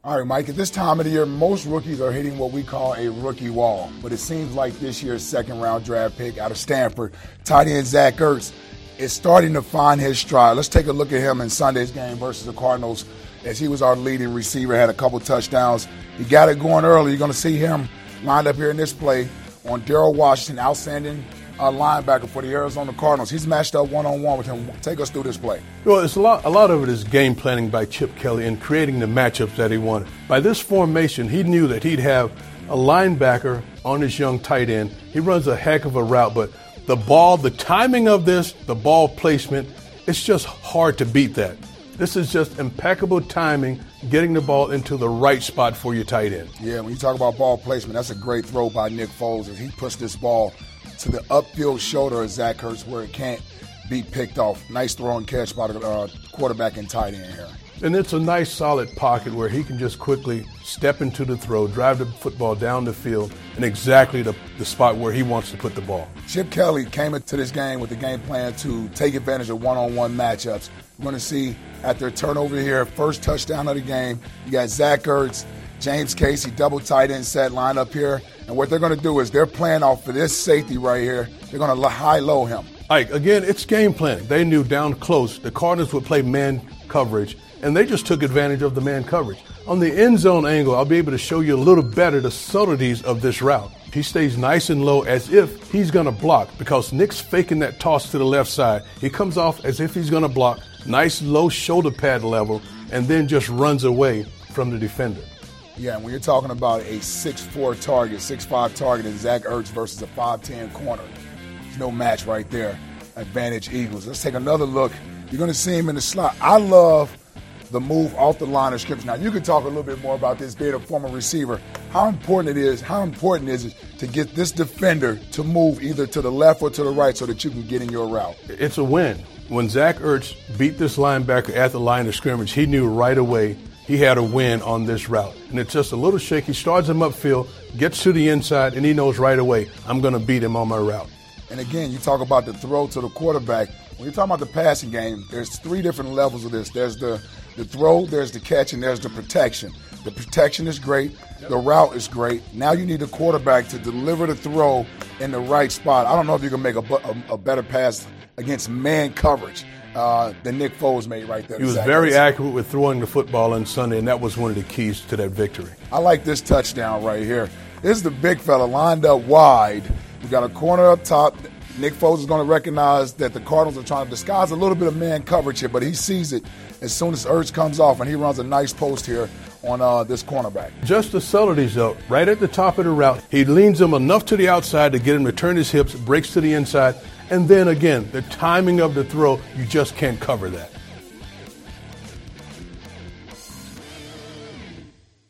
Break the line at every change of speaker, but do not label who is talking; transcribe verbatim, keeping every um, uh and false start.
All right, Mike, at this time of the year, most rookies are hitting what we call a rookie wall. But it seems like this year's second-round draft pick out of Stanford, tight end Zach Ertz, is starting to find his stride. Let's take a look at him in Sunday's game versus the Cardinals, as he was our leading receiver, had a couple touchdowns. He got it going early. You're going to see him lined up here in this play on Darryl Washington, outstanding uh, linebacker for the Arizona Cardinals. He's matched up one-on-one with him. Take us through this play.
Well, it's a lot, a lot of it is game planning by Chip Kelly and creating the matchups that he wanted. By this formation, he knew that he'd have a linebacker on his young tight end. He runs a heck of a route, but the ball, the timing of this, the ball placement, it's just hard to beat that. This is just impeccable timing, getting the ball into the right spot for your tight end.
Yeah, when you talk about ball placement, that's a great throw by Nick Foles as he puts this ball to the upfield shoulder of Zach Ertz where it can't be picked off. Nice throw and catch by the uh, quarterback and tight end here.
And it's a nice solid pocket where he can just quickly step into the throw, drive the football down the field, and exactly the, the spot where he wants to put the ball.
Chip Kelly came into this game with the game plan to take advantage of one-on-one matchups. We're going to see at their turnover here, first touchdown of the game, you got Zach Ertz, James Casey, double tight end set line up here. And what they're going to do is they're playing off for this safety right here. They're going to high-low him.
Ike, again, it's game planning. They knew down close the Cardinals would play man coverage, and they just took advantage of the man coverage. On the end zone angle, I'll be able to show you a little better the subtleties of this route. He stays nice and low as if he's going to block because Nick's faking that toss to the left side. He comes off as if he's going to block, nice low shoulder pad level, and then just runs away from the defender.
Yeah, when you're talking about a six four target, six five target in Zach Ertz versus a five ten corner, there's no match right there. Advantage Eagles. Let's take another look. You're going to see him in the slot. I love the move off the line of scrimmage. Now, you can talk a little bit more about this, being a former receiver. How important it is, how important is it to get this defender to move either to the left or to the right so that you can get in your route?
It's a win. When Zach Ertz beat this linebacker at the line of scrimmage, he knew right away he had a win on this route. And it's just a little shaky. Starts him upfield, gets to the inside, and he knows right away, I'm going to beat him on my route.
And again, you talk about the throw to the quarterback. When you're talking about the passing game, there's three different levels of this. There's the, the throw, there's the catch, and there's the protection. The protection is great. The route is great. Now you need the quarterback to deliver the throw in the right spot. I don't know if you can make a, a, a better pass against man coverage uh, than Nick Foles made right there.
He was very accurate with throwing the football on Sunday, and that was one of the keys to that victory.
I like this touchdown right here. This is the big fella lined up wide. We got a corner up top. Nick Foles is going to recognize that the Cardinals are trying to disguise a little bit of man coverage here, but he sees it as soon as Ertz comes off, and he runs a nice post here on uh, this cornerback.
Just the subtleties, though. Right at the top of the route, he leans him enough to the outside to get him to turn his hips, breaks to the inside, and then again, the timing of the throw, you just can't cover that.